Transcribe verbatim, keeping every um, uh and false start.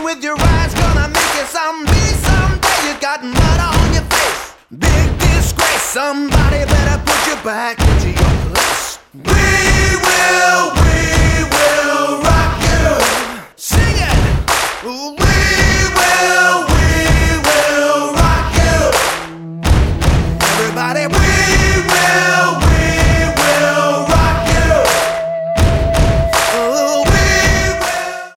with your eyes, gonna make you someday, someday. You got mud on your face, big disgrace. Somebody better put you back into your place. We will, we will